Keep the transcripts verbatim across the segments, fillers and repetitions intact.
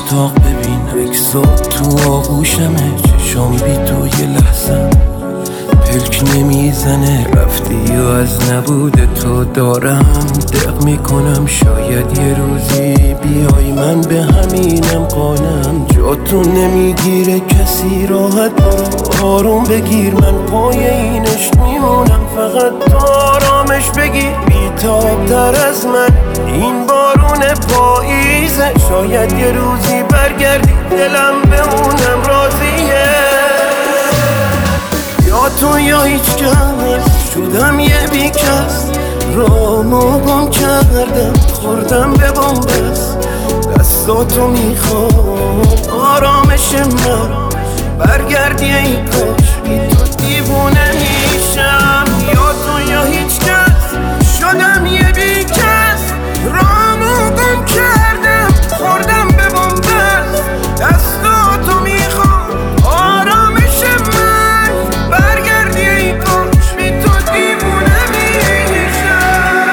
اتاق ببین عکسات تو آغوشمه، چشام بی تو یه لحظه پلک نمیزنه. رفتی و از نبود تو دارم دق میکنم، شاید یه روزی بیای من به همینم قانم. جاتون نمیگیره کسی راحت برو آروم بگیر، من پای این عشق میمونم فقط تو آرامش بگیر. بیتاب تر از من این بارون پاییزه، شاید یه روزی برگردی دلم به اونم راضیه. یا تو یا هیچ کس، شدم یه بیکس، رامو گم کردم خوردم به بنبست. دستاتو میخوام آرامش من، برگردی ای کاش بی تو دیوونه میشم. یا تو یا هیچ کس، شدم یه بیکس، رامو گم کردم خوردم به بنبست. دستاتو میخوام آرامش من، برگردی ای کاش بی تو دیوونه میشم.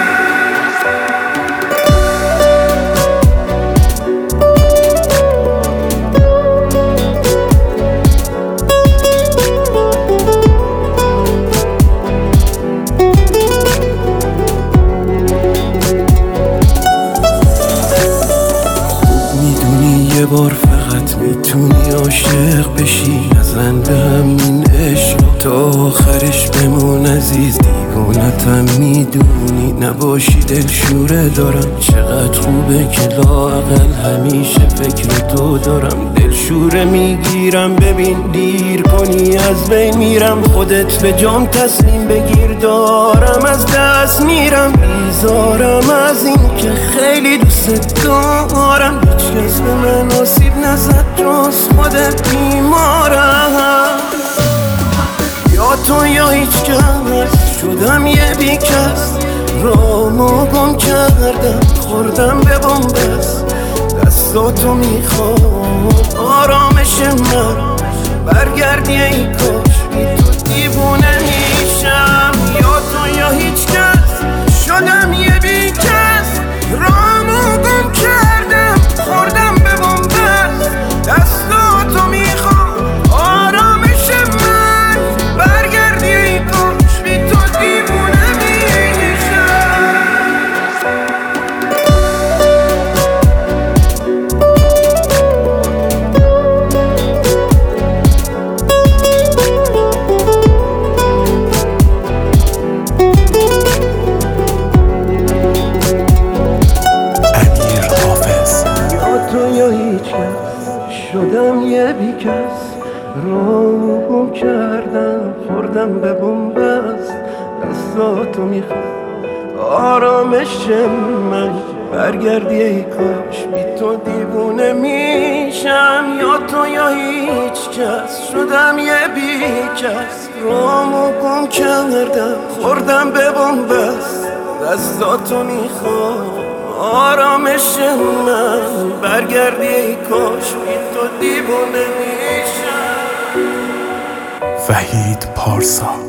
یه بار فقط میتونی عاشق بشی، نزن به همین عشق تا آخرش بمون عزیز. دیوونتم میدونی نباشی دلشوره دارم، چقدر خوبه که لااقل همیشه فکر تو دارم. دلشوره میگیرم ببین دیر کنی از بین میرم، خودت به جام تسلیم بگیر دارم از دست میرم. بیزارم از این که خیلی دوست دارم، هیچ کس به من آسیب نزد جز خودت بیمارم. یا تو یا هیچ کس، شدم یه بیکس، رامو گم کردم خوردم به بنبست. دستاتو میخوام آرامش من، برگردی ای کاش بی تو دیوونه میشم. یا تو یا هیچ کس، شدم یه بیکس، رامو گم کردم خوردم به بنبست. دستاتو میخوام آرامش من، برگردی ای کاش بی تو دیوونه میشم. شدم یه بیکس، رو گم کردم خوردم به بنبست. دستاتو میخوام آرامش من، برگردی ای کاش بی تو دیوونه میشم. یا تو یا هیچ کس، شدم یه بیکس، رامو گم کردم خوردم به بنبست. دستاتو میخوام آرامش من، برگردی ای کاش بی تو دیوونه میشم. وحید پارسا.